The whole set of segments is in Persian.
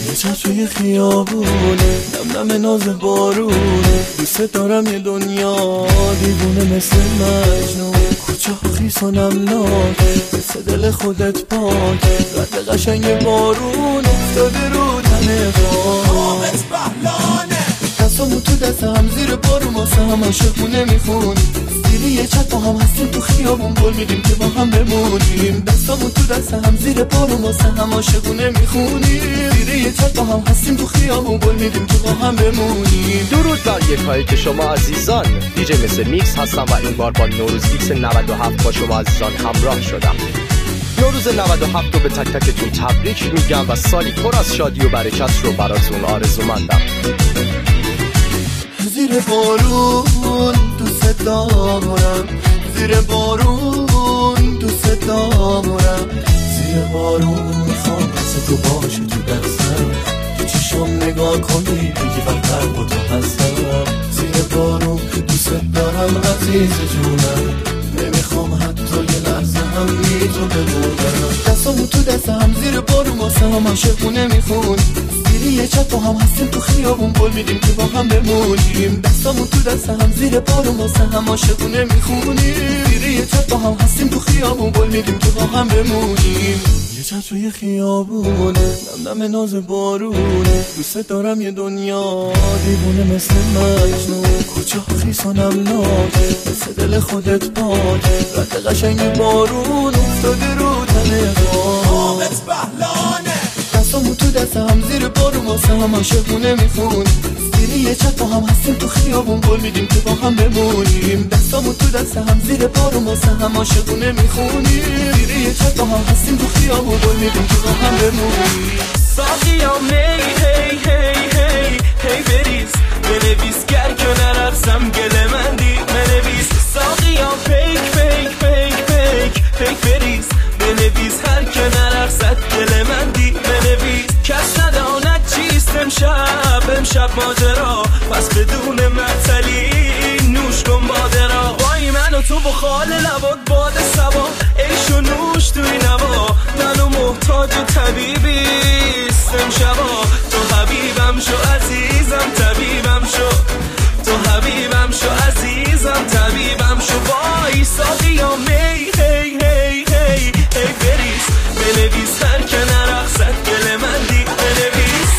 یه چشم توی خیابونه، نم نم ناز بارونه، دوست دارم یه دنیا دیوونه مثل مجنون، کوچه ها خیس و نمناک مثل دل خودت پاک، رد قشنگ بارون افتاده رو تنه آمت بحلانه، دستامون تو دست هم زیر بارون واسه هم عاشقونه میخونیم، زیر یه چت با هم هستیم تو خیابون گل میدیم که با هم بمونیم، دستامون تو دست هم زیر بارون واسه هم عاشقونه میخونیم، زیر یه چت با هم هستیم تو خیابون گل میدیم که با هم بمونیم. درود بر یکایی که شما عزیزان، دیجی مثل میکس هستم و این بار با نوروز ایکس 97 با شما عزیزان همراه شدم. نوروز 97 رو به تک تکتون تبریک میگم و سالی پر از شادی و برکت رو براتون آرزومندم. زیر بارون دوست دارم، زیر بارون دوست دارم، زیر بارون میخوام مثل تو باشه تو دستم، تو چشم نگاه کنی بگی برتر با تو هستم، زیر بارون دوست دارم عزیز جونم، نمیخوام حتی یه لحظه هم بی تو بمونم، دستامون تو دست هم زیر بارون واسه هم عاشقونه میخونیم، زیر یه چت با هم هستیم تو خیابون گل میدیم که با هم بمونیم، دستامون تو دست هم زیر بارون واسه هم عاشقونه میخونیم، زیر یه چت با هم هستیم تو خیابون گل میدیم که با هم بمونیم. یه چت روی خیابونه، نم نم ناز بارونه، دوست دارم یه دنیا دیوونه مثل مجنون، کوچه ها خیس و نمناک مثل دل خودت پاک، رد قشنگ بارون افتاده رو تنه آمت بحلانه، دستامون تو دست هم زیر بارون واسه هم عاشقونه میخونیم، زیر یه چت با هم هستیم تو خیابون گل میدیم که با هم بمونیم، دستامون تو دست هم زیر بارون واسه هم عاشقونه میخونیم، زیر یه چت با هم هستیم تو خیابون گل میدیم که با هم بمونیم. ساقیام هی هی هی هی هی بریز بنویس گر که نرقصم گله مندی بنویس، ساقیام پیک پیک پیک پیک پیک بریز بنویس هر که نرقصد گله مندی بنویس، کس نداند چیست امشب ماجرا، پس بدون معطلی نوش کن باده را، وای من و تو بخال لبات باد سبا، عیش و نوش توی نوا، منو محتاج طبیبیست امشبا، تو حبیبم شو عزیزم طبیبم شو، تو حبیبم شو عزیزم طبیبم شو، وای ساقیام هی هی هی هی هی بریز بنویس هر که نرقصد گله مندی بنویس.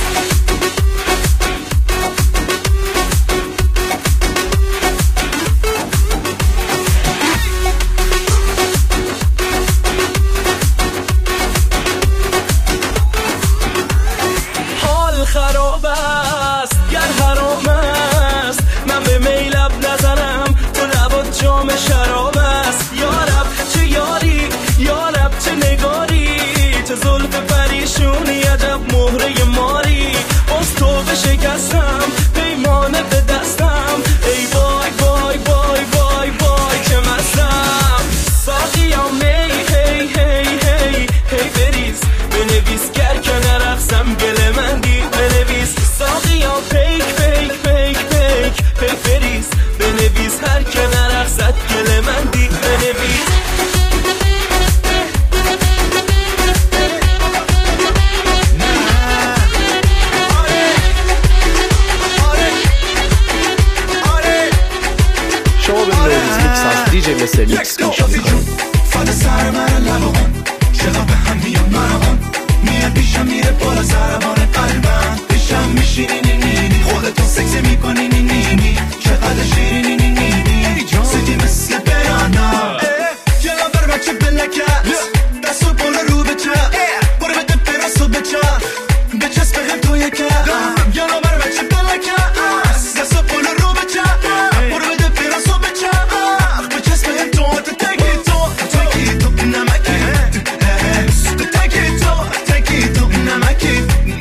حال خراب است گر حرام است، من به میلب نزنم تو لبات جام شراب است، یارب چه یاری یارب چه نگاری، چه زلف پریشونی عجب مهره ماری، باز تو شکستم پیمانه به دستم، ای وای وای وای وای وای که مستم، ساقیام هی هی هی هی هی بریز بنویس گر که نرقصم گله مندی بنویس، ساقیام پیک پیک پیک پیک پیک بریز بنویس هر که نرقصد گله مندی بنویس. شما به نوروز میکس از دیجی مثل میکس گوش میکنید. فدا سر من لبان چقدر به هم میان مرمان، میاد پیشم میره بالا ضربان قلبم، پیشم میشینی نینی خودتو سکس میکنی نینی، چقدر شیرینی نینی سیدی مثل برانا، جلا بر بچه بلکت دستو بالا رو بچه برو بده براسو بچسب هم تو یکه، جلا بر بچه بلکت دستو بالا رو بچه برو بده براسو بچسب هم تو تکی تو نمکی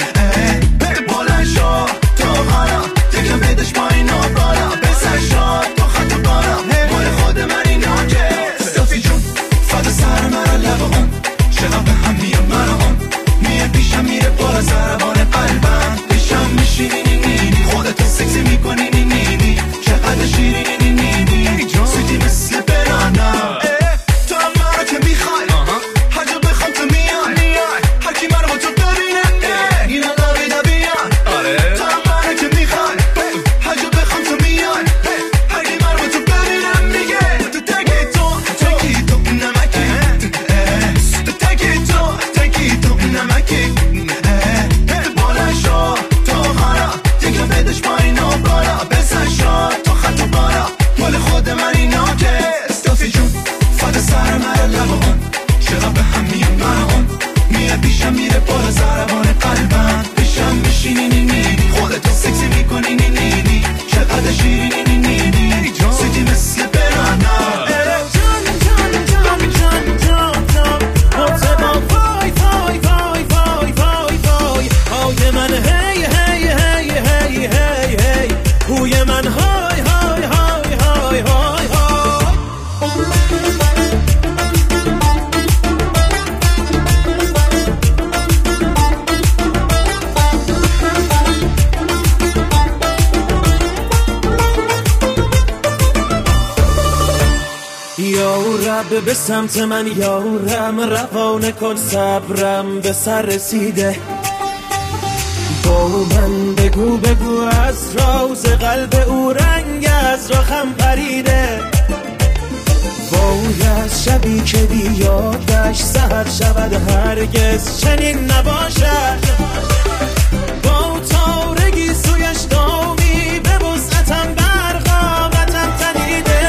شب به سمت من یارم، روانه کن صبرم به سر رسیده. با من بگو بگو از راز قلب او، رنگ از رخم پریده. وای از شبی که بیادش سحر شود هرگز چنین نباشد. با تارگی سویش دامی به وسعتم برقابتم تنیده.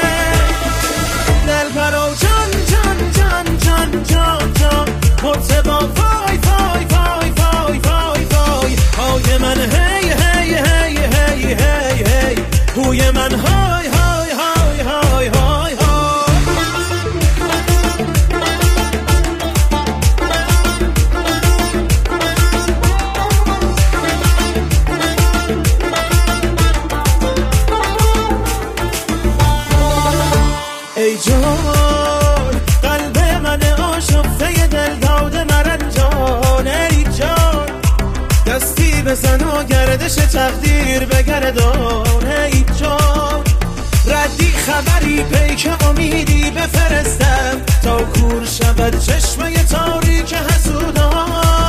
دل پرو جان جان جان جان جان جان مرتبا وای وای وای وای وای وای. های من هی هی هی هی هی هی، هوی من های های های های های. ای جان قلب من آشفته دل داده مرنجان. ای جان دستی بزن و گردش تقدیر بگردان. ای جان ردی خبری پیک امیدی بفرستم، تا کور شود چشمه تاریک حسودان.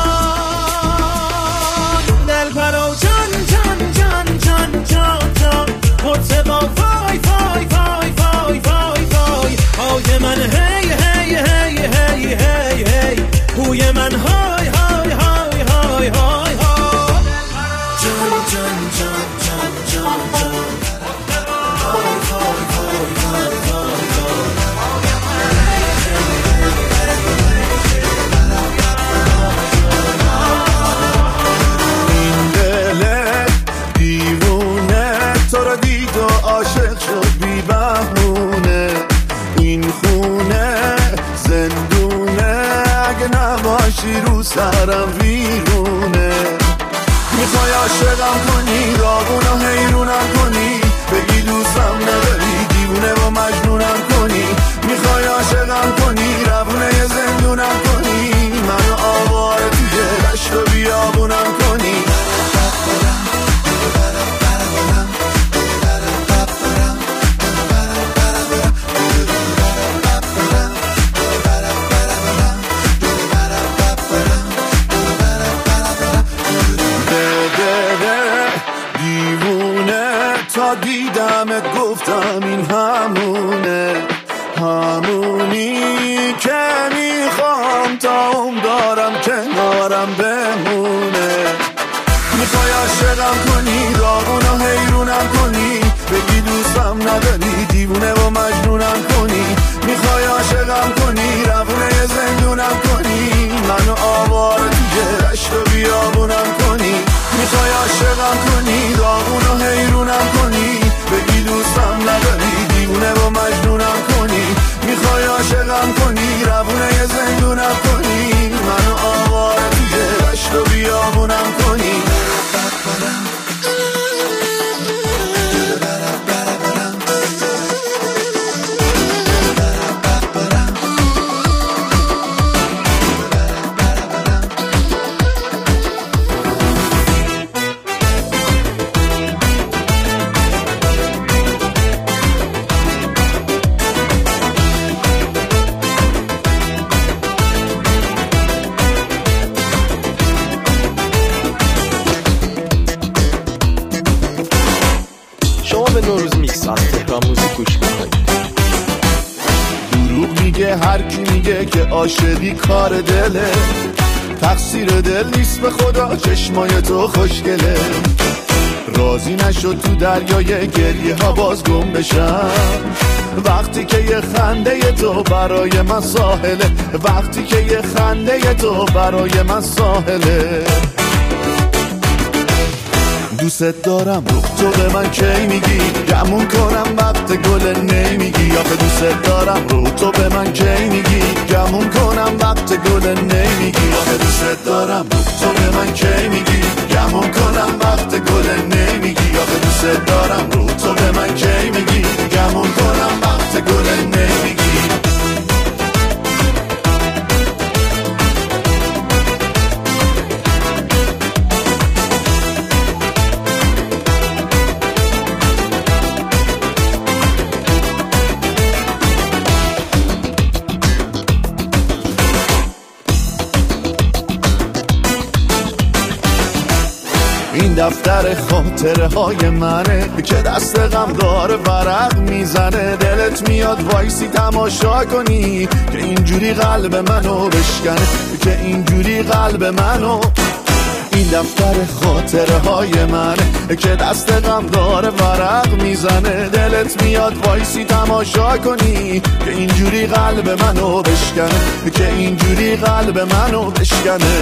دل پرو جان جان جان جان جان جان مرتبا وای وای وای وای وای وای. های من هی هی هی هی هی هی، هوی من های های های های های های. جان جان جان جان جان جان های های های های های. این دل دیوونه تو را دید و عاشق شد بی بهونه. این خونه زندونه اگه نباشی رو سرم ویرونه. میخوای عاشقم کنی راغونو حیرونم کنی، بگی دوستم نداری دیوونه و مجنونم کنی. میخوای عاشقم کنی روونه زندونم کنی، منو آواره توی دشت و بیابونم کنی. تا دیدمت گفتم این همونه، همونی که میخوام تا اون دارم کنارم بمونه. میخوای عاشقم کنی راغونو حیرونم کنی، بگی دوستم نداری دیوونه و مجنونم کنی. میخوای عاشقم کنی روونه زندونم کنی، منو آواره توی دشت و بیابونم کنی. میخوای عاشقم کنی راغونو حیرونم کنی، بگی دوستم نداری دیوونه و مجنونم کنی. میخوای عاشقم کنی روونه زندونم کنی، منو آواره توی دشت و بیابونم کنی. هر کی میگه که عاشقی کار دله، تقصیر دل نیست به خدا چشمای تو خوشگله. راضی نشد تو دریای گریه ها باز گم بشم، وقتی که یه خنده تو برای من ساحله. وقتی که یه خنده تو برای من ساحله. دوست دارم رو تو به من کی میگی، گمون کنم وقت گل نمیگی. آخه دوست دارم رو تو به من کی میگی، گمون کنم وقت گل نمیگی. آخه دوست دارم رو تو به من کی میگی، گمون کنم وقت گل نمیگی. آخه دوست دارم رو تو به من کی میگی، گمون کنم وقت گل نمیگی. این دفتر خاطره های منه که دست غم داره ورق میزنه. دلت میاد وایسی تماشا کنی که اینجوری قلب منو بشکنه، که اینجوری قلب منو. این دفتر خاطره های منه که دست غم داره ورق میزنه. دلت میاد وایسی تماشا کنی که اینجوری قلب منو بشکنه، که اینجوری قلب منو بشکنه.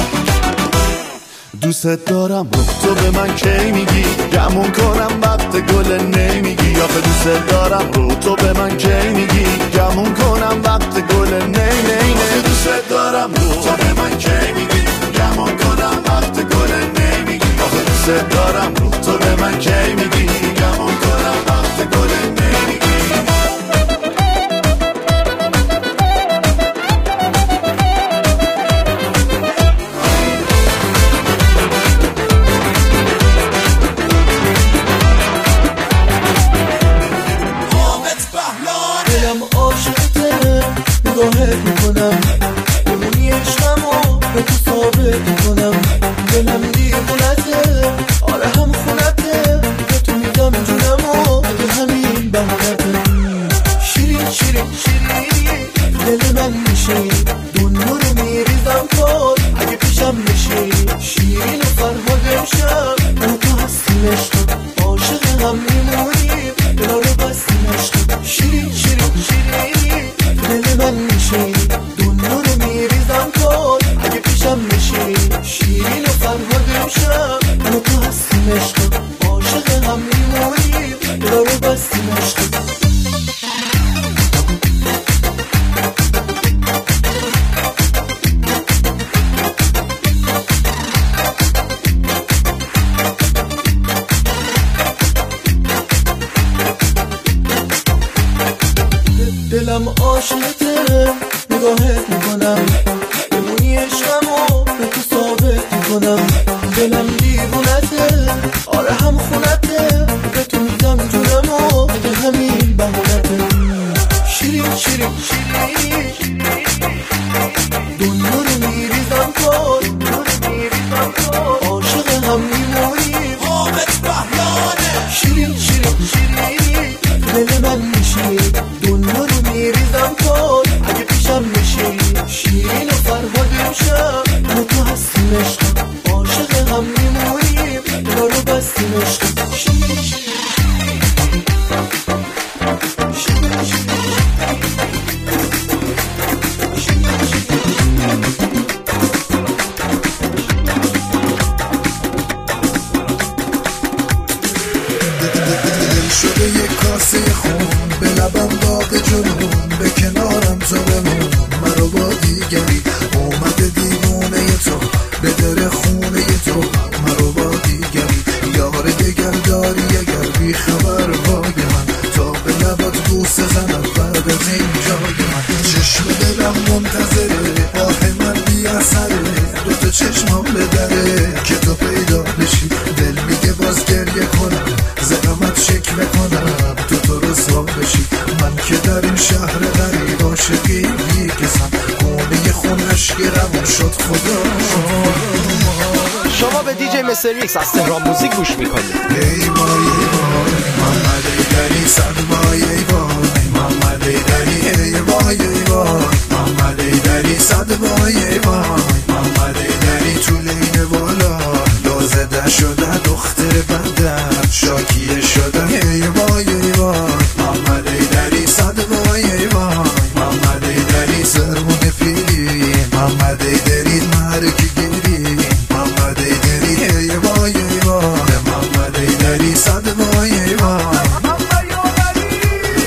دوست دارم رو تو به من کی میگی، گمون کنم وقت گل نمیگی. آخه دوست دارم رو تو به من کی میگی، گمون کنم وقت گل نی. دوست دارم رو تو به من کی میگی، گمون کنم وقت گل نمیگی. آخه دوست دارم رو تو به من کی میگی، گمون کنم وقت گل نمیگی. نگاهت میکنم بمونی عشقمو به تو ثابت میکنم. دلم دیوونته آره هم خونته، به تو میدم جونمو به همین بهونته. شیرین شیرین شیرین دل من میشی، دنیا رو میریزم پاد اگه پیشم بشی. شیرین و فرهاد امشب با تو هستیم عشق، عاشق هم میمونیم دلا رو بستیم عشق. شیرین شیرین شیرین دل من میشی، دنیا رو میریزم پاد اگه پیشم بشی. شیرین و فرهاد امشب با تو هستیم عشق، عاشق هم میمونیم دلا رو بستیم عشق. دلم عاشقته نگاهت میکنم، بمونی عشقمو به تو ثابت میکنم. دلم دیوونته آره هم خونته، به تو میدم جونمو به همین بهونته. شیرین شیرین شیرین دنیا رو میریزم پاد، عاشق هم میمونیم حامد بهلانه. شیرین شیرین شیرین دل من میشی، دنیا رو میریزم پاد اگه پیشم بشی. شیرین و فرهاد امشب با تو هستیم عشق، عاشق هم میمونیم دلا رو بستیم عشق. شده یک کاسه خون به لبم داغ جنون، به کنارم تو بمون مرا با دیگری. اومده دیوونه تو به در خونه تو مرا با دیگری. یار دگر داری اگر بی خبر بای من، تا به لبات بوسه زنم بعد از این جای من. چشم دلم منتظره آه من بی اثره، دوتا چشمام به دره که تو پیدا بشی. دل میگه باز گریه کنم زغمت شکل کنم تو رسوا بشی. من که در این شهر غریب عاشقی بیکسم، خونه خونش گرم شد خدا. شما به دیجی مستر میکس از تهران موزیک گوش میکنید. ای وای ای وای محمد ایدری صد وای ای وای محمد ایدری. ای وای ای وای محمد ایدری صد وای ای وای محمد ایدری. تو لین بالا لازده شده دختر بندر شاکیه شده. ای وای ای وای محمد ایدری صد وای ای وای محمد ایدری. سرمون پیری محمد ایدری مرکی گیری محمد ایدری. ای وای ای وای محمد ایدری صد وای ای وای.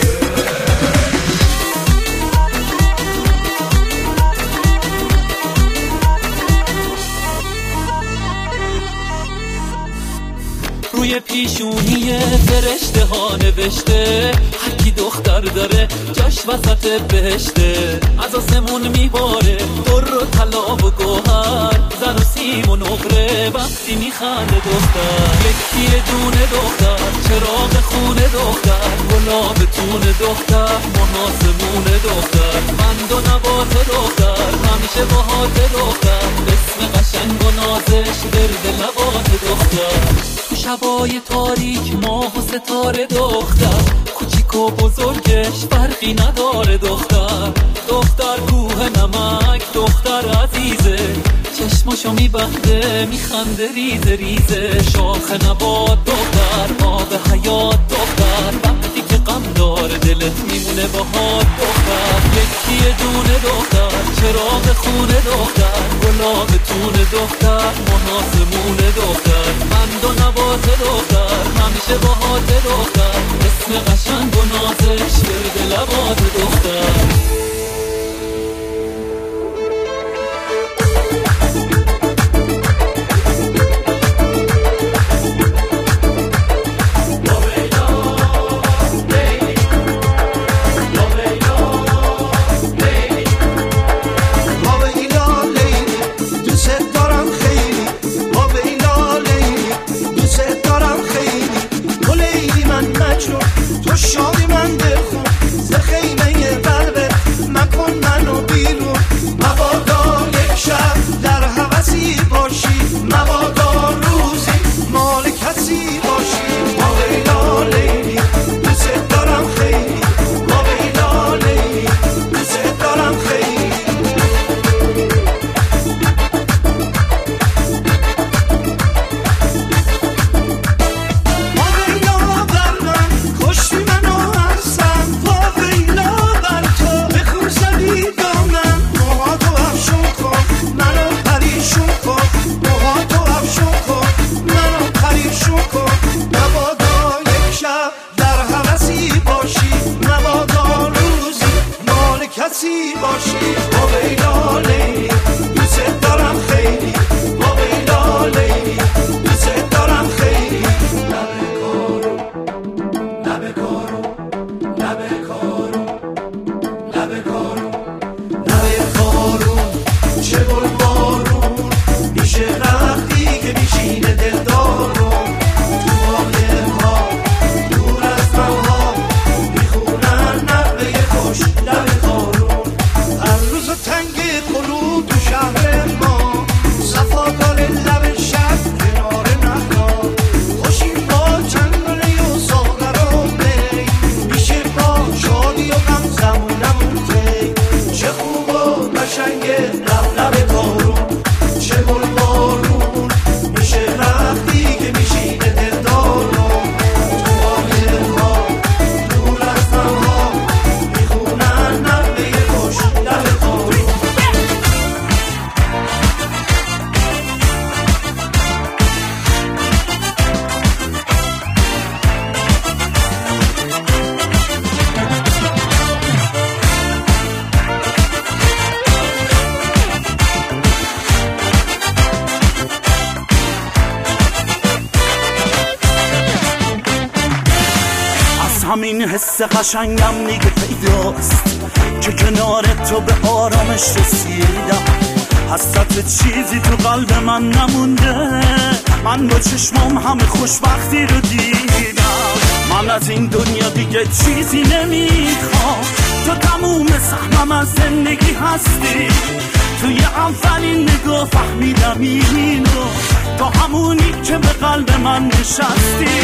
روی پیشونی فرشته ها نوشته هرکی دختر داره جاش وسط بهشته. از آسمون میباره در و طلا و گوهر، زر و سیم و نقره وقتی میخنده دختر. یکی دونه دختر، چراغ خونه دختر، گلاب تون دختر، مناسمون دختر، بند و نبات دختر، همیشه باهات دختر، اسم قشنگ و نازش گرد لبات دختر. تو شبای تاریک ماه و ستاره دختر، کوچیک و بزرگش فرقی نداره دختر. دختر کوه نمک دختر عزیزه، چشماشو میبنده میخنده ریزه ریزه. شاخ نبات دختر، آب حیات دختر، وقتی که غم داره دلت میمونه باهات دختر. یکی دونه دختر، چراغ خونه دختر، گلاب تون دختر، مناسمون دختر، بند و نبات دختر، همیشه باهات دختر، اسم قشنگ و نازش گرد لبات دختر. تو شادی من دلخون ز خیمه قلبت مکن منو بیرون. مبادا یک شب در هوسی باشی، مبادا روزی مال کسی باشی. ما ویلا لیلی دوست دارم خیلی، ما ویلا لیلی دوست دارم خیلی. همین حس قشنگم دیگه پیداست که کنار تو به آرامش رسیدم. حسرت چیزی تو قلب من نمونده، من با چشمام همه خوشبختی رو دیدم. من از این دنیا دیگه چیزی نمیخوام، تو تموم سهمم از زندگی هستی. توی اولین نگاه فهمیدم اینو، تو همونی که به قلب من نشستی.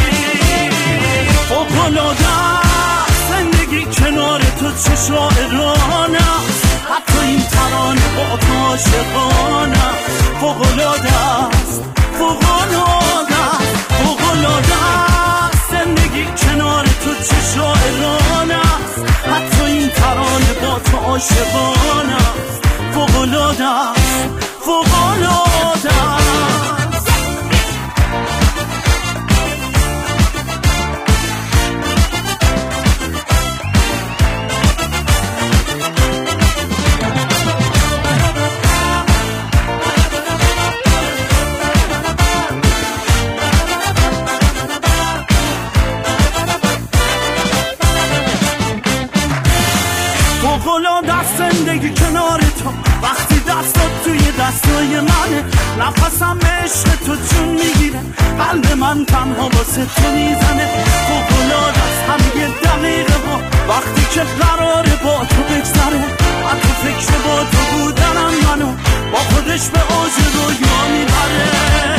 فوق‌العاده زندگی کنار تو چه شاعرانه است، حتی این ترانه با تو عاشقانه. فوق‌العاده است، فوق‌العاده است، فوق‌العاده است زندگی کنار تو چه شاعرانه است، حتی این ترانه با تو عاشقانه است. فوق‌العاده است، فوق‌العاده است. زندگی کنار تو وقتی دستات توی دستای منه، نفسم عشق تو جون میگیره، قلب من تنها واسه تو میزنه. فوق‌العاده است همه دقیقه ها وقتی که قراره با تو بگذره، حتی فکر با تو بودنم منو با خودش به اوج رویا میبره.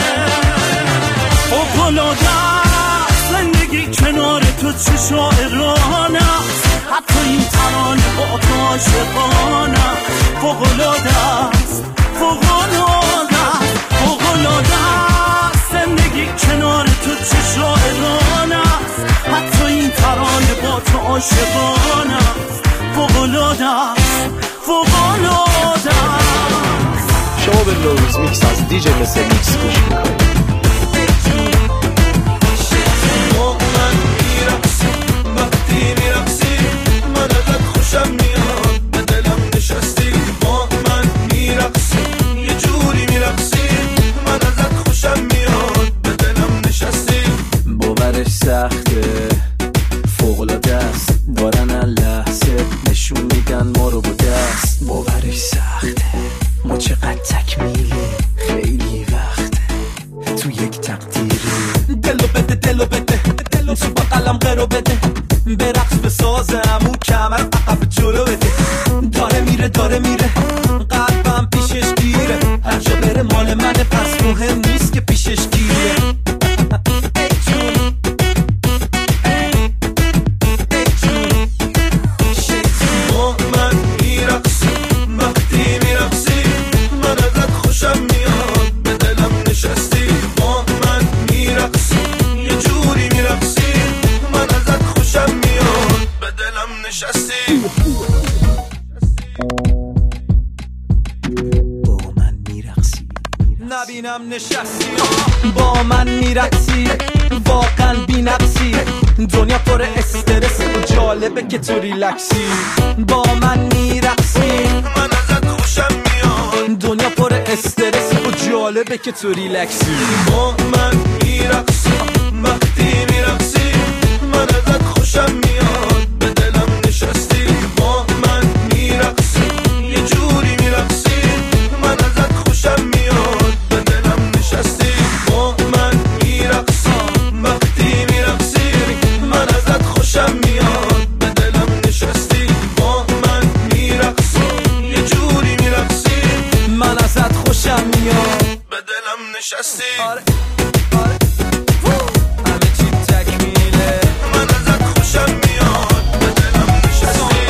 فوق‌العاده است زندگی کنار تو چه شاعرانه است، حتی این ترانه با تو عاشقانه. فوق‌العاده است، فوق‌العاده است، فوق‌العاده است زندگی کنار تو چه شاعرانه است، حتی این ترانه با تو عاشقانه است. فوق‌العاده است، فوق‌العاده است. شما به نوروز میکس از دیجی مثل میکس گوش میکنید. من میرقصی وقتی میرقصی من ازت خوشم میاد، به دلم نشستی. با من میرقصی یه جوری میرقصی من ازت خوشم میاد، به دلم نشستی. باورش سخته فوق‌العاده است، دارن لحظه نشون میدن ما رو با دست. باورش سخته ما چقدر تکمیلی، خیلی وقته تو یک تقدیری. دلو بده دلو بده تو با قلم قرو بده، برقص بسازم اون کمر عقب جلو بده. داره میره قلبم پیشش گیره، هر جا بره مال منه پس مهم نیست که پیشش گیره. با من میرقصی وقتی میرقصی من ازت خوشم میاد، به دلم نشستی. با من میرقصی یه جوری میرقصی من ازت خوشم میاد، به دلم نشستی. با من میرقصی نبینم نشستی با من میرقصی، واقعا بی نقصی. دنیا پر استرس و جالبه که تو ریلکسی. با من میرقصی من ازت خوشم میاد، دنیا پر استرس و جالبه که تو ریلکسی. با من میرقصی وقتی میرقصی من ازت خوشم میاد، به دلم نشستی. با من میرقصی یه جوری میرقصی من ازت خوشم میاد، به دلم نشستی. با من میرقصی وقتی میرقصی من ازت خوشم میاد، به دلم نشستی. با من میرقصی یه جوری میرقصی من ازت خوشم میاد، به دلم نشستی. همه چی تکمیله من ازت خوشم میاد، به دلم نشستی.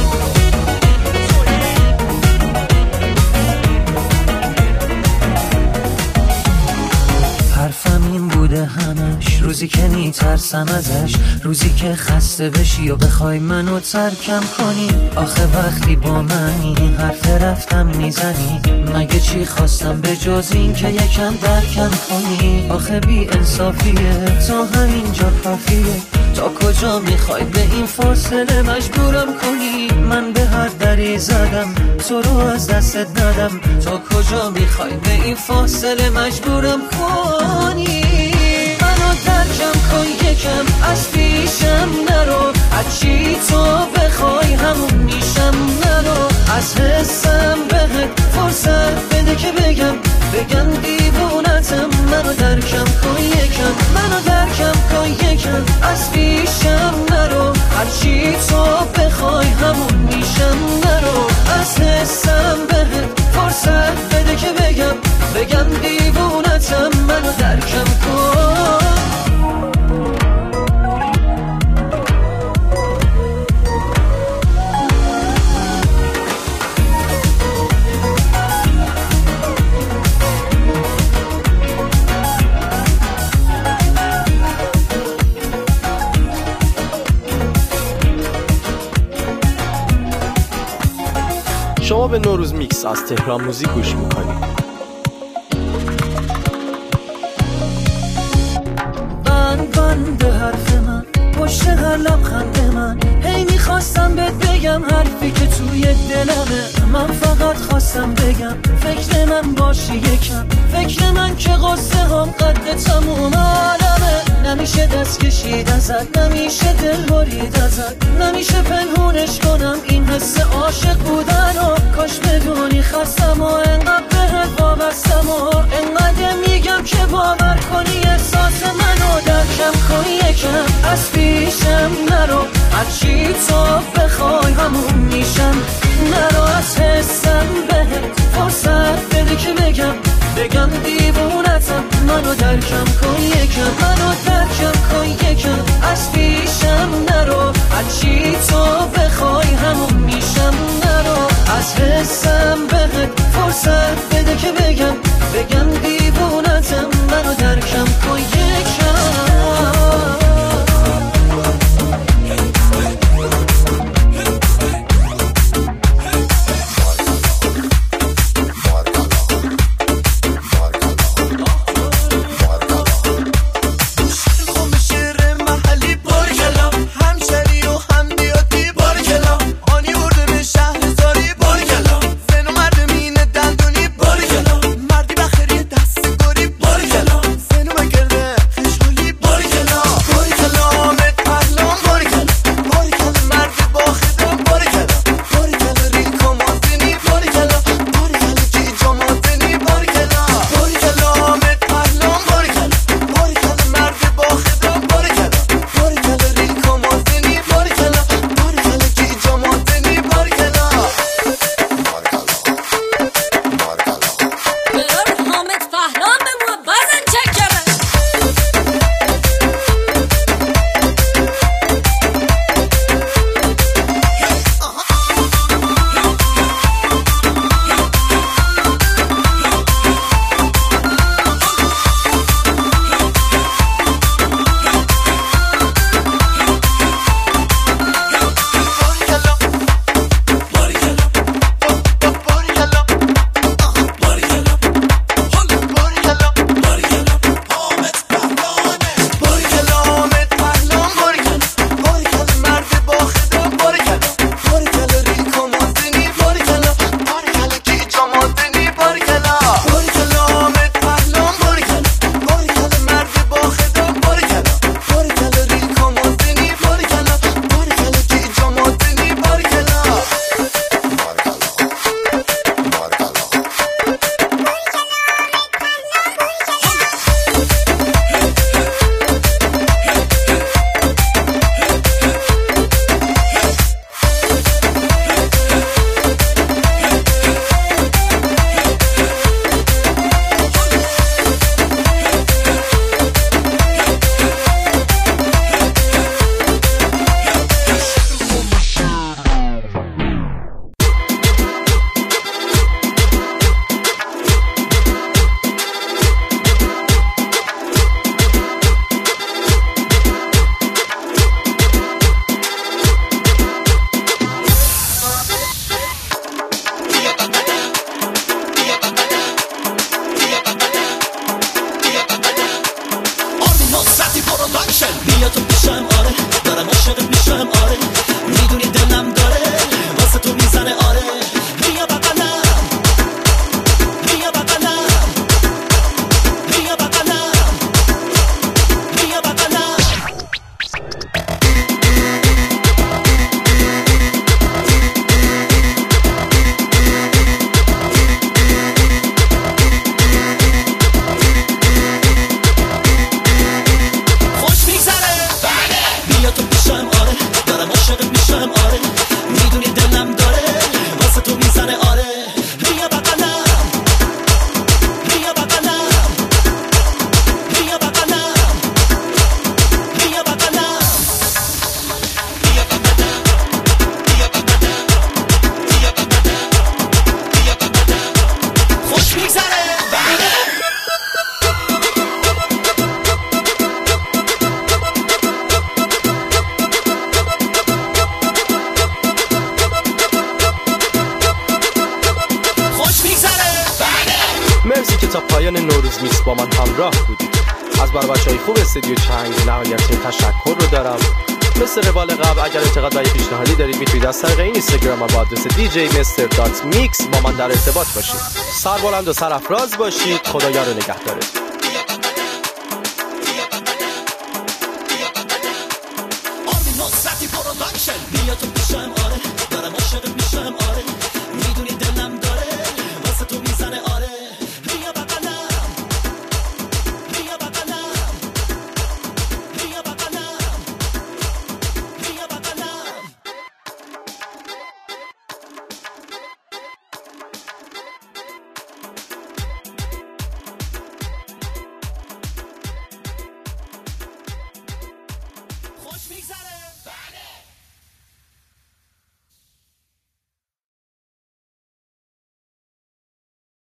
حرفم این بوده همش، روزی که میترسم ازش، روزی که خسته بشی و بخوای منو ترکم کنی. آخه وقتی با منی حرف رفتم میزنی، مگه چی خواستم به جز این که یکم درکم کنی. آخه بی انصافیه تا همینجا کافیه، تا کجا میخوای به این فاصله مجبورم کنی. من به هر دری زدم تو رو از دستت ندم، تا کجا میخوای به این فاصله مجبورم کنی. منو درکم کن یکم از پیشم نرو، هرچی تو بخوای همون میشم نرو. از حسم بهت فرصت بده که بگم دیوونتم. منو درکم کن یکم، منو درکم کن یکم از پیشم نرو، هرچی تو بخوای همون میشم نرو. از حسم بهت فرصت بده که بگم دیوونتم. منو درکم کن. شما به نوروز میکس از تهران موزیک گوش میکنید. بند حرف من پشت هر لبخند من، هی میخواستم بهت بگم حرفی که توی دلمه. من فقط خواستم بگم فکر من باشی یکم، فکر من که قصه هم قد تموم عالمه. نمیشه دست کشید ازت، نمیشه دل برید ازت، نمیشه پنهونش کنم این حس عاشق بودن و کاش بدونی خستم و انقدر بهت وابستم و انقدر میگم که باور کنی احساس منو درکم کنی یکم از پیشم نرو، هرچی تو بخوای همون میشم، نرو از حسم بهت فرصت بده که بگم دیوونتم، منو درکم کن یکم، منو درکم کن یکم از پیشم نرو، هرچی تو بخوای همون میشم، نرو از حسم بهت فرصت بده که بگم دیوونتم، منو درکم کن یکم. مرسی که تا پایان نوروز میکس با من همراه بودید. از بر بچهای خوب استودیو چنگ نهایت تشکر رو دارم. مثل روال قبل اگر انتقادهای پیشنهادی دارید میتونید از طریق این اینستاگرام با آدرس djmr.mix با من در ارتباط باشید. سربلند و سرافراز باشید. خدا یار و نگهدارتون.